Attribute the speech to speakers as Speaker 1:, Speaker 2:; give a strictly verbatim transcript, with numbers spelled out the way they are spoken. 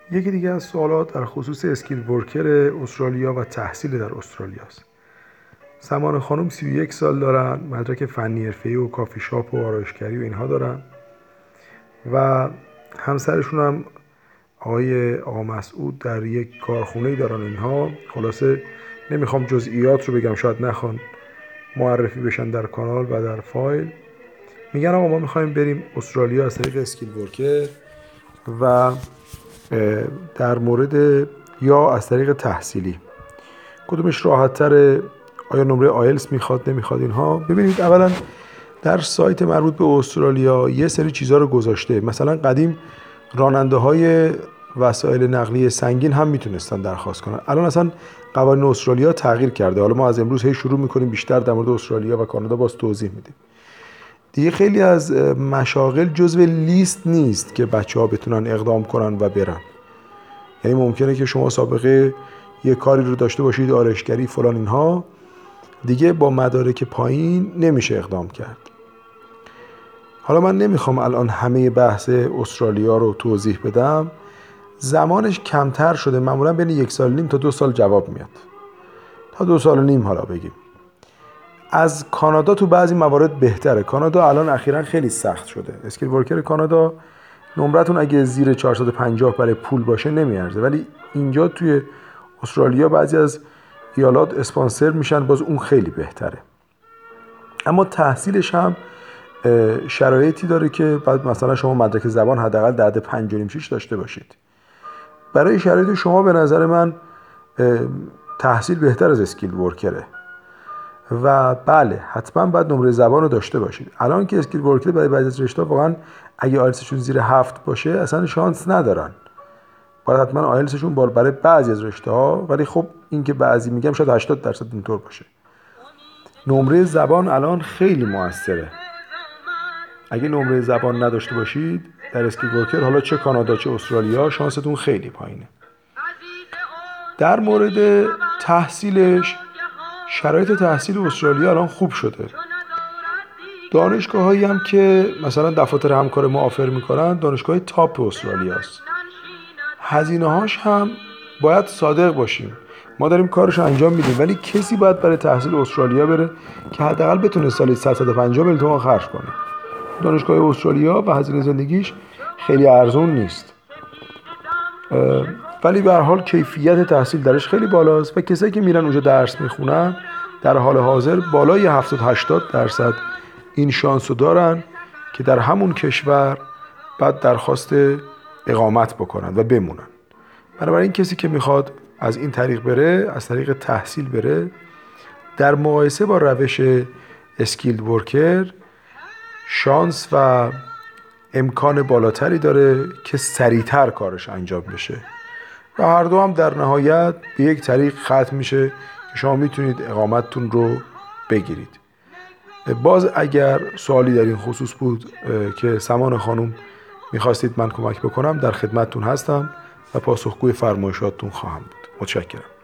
Speaker 1: یکی دیگه از سوالات در خصوص اسکیل ورکر استرالیا و تحصیل در استرالیا است. سمان خانم سی و یک سال دارن، مدرک فنی حرفه‌ای و کافی شاپ و آرایشگری و اینها دارن و همسرشون هم آقای آقا مسعود در یک کارخونه‌ای دارن. اینها خلاصه نمیخوام جزئیات رو بگم، شاید نخوان معرفی بشن در کانال و در فایل. میگن آقا ما میخوایم بریم استرالیا از طریق اسکیل ورکر و در مورد یا از طریق تحصیلی کدومش راحت تره، آیا نمره آیلتس میخواد نمیخواد اینها. ببینید اولا در سایت مربوط به استرالیا یه سری چیزا رو گذاشته. مثلا قدیم راننده های وسایل نقلیه سنگین هم میتونستن درخواست کنن، الان اصلا قوانین استرالیا تغییر کرده. حالا ما از امروز هی شروع میکنیم بیشتر در مورد استرالیا و کانادا باز توضیح میدیم. دیگه خیلی از مشاغل جزو لیست نیست که بچه ها بتونن اقدام کنن و برن. یعنی ممکنه که شما سابقه یه کاری رو داشته باشید، آرایشگری فلان اینها، دیگه با مدارک پایین نمیشه اقدام کرد. حالا من نمیخوام الان همه بحث استرالیا رو توضیح بدم، زمانش کمتر شده، معمولا بین یک سال و نیم تا دو سال جواب میاد، تا دو سال و نیم حالا بگیم. از کانادا تو بعضی موارد بهتره. کانادا الان اخیراً خیلی سخت شده. اسکیل ورکر کانادا نمرتون اگه زیر چهارصد و پنجاه برای پول باشه نمیارزه، ولی اینجا توی استرالیا بعضی از ایالات اسپانسر میشن، باز اون خیلی بهتره. اما تحصیلش هم شرایطی داره که بعد مثلا شما مدرک زبان حداقل در حد پنج و نیم شش داشته باشید. برای شرایط شما به نظر من تحصیل بهتر از اسکیل ورکره و بله حتما باید نمره زبان رو داشته باشید. الان که اسکیل ورکر برای بعضی از رشته‌ها واقعا اگه آیلتسشون زیر هفت باشه اصلا شانس ندارن. باید حتما آیلتسشون بالا برای بعضی از رشته‌ها، ولی خب این که بعضی میگم شاید هشتاد درصد اینطور باشه. نمره زبان الان خیلی موثره. اگه نمره زبان نداشته باشید در اسکیل ورکر، حالا چه کانادا چه استرالیا، شانستون خیلی پایینه. در مورد تحصیلش، شرایط تحصیل استرالیا الان خوب شده. دانشگاه هایی هم که مثلا دفاتر همکار ما آفر میکنن دانشگاه تاپ استرالیا است. هزینه هاش هم باید صادق باشیم، ما داریم کارش انجام میدیم، ولی کسی باید برای تحصیل استرالیا بره که حداقل بتونه سالی صد و پنجاه میلیون تومان خرج کنه. دانشگاه استرالیا و هزینه زندگیش خیلی ارزون نیست، ولی به هر حال کیفیت تحصیل درش خیلی بالاست و کسایی که میرن اونجا درس میخونن در حال حاضر بالای هفتاد هشتاد درصد این شانسو دارن که در همون کشور بعد درخواست اقامت بکنن و بمونن. بنابراین کسی که میخواد از این طریق بره، از طریق تحصیل بره، در مقایسه با روش اسکیلد ورکر شانس و امکان بالاتری داره که سریعتر کارش انجام بشه و هر دو هم در نهایت به یک طریق ختم میشه که شما میتونید اقامتتون رو بگیرید. باز اگر سوالی در این خصوص بود که سمان خانم میخواستید من کمک بکنم، در خدمتتون هستم و پاسخگوی فرمایشاتتون خواهم بود. متشکرم.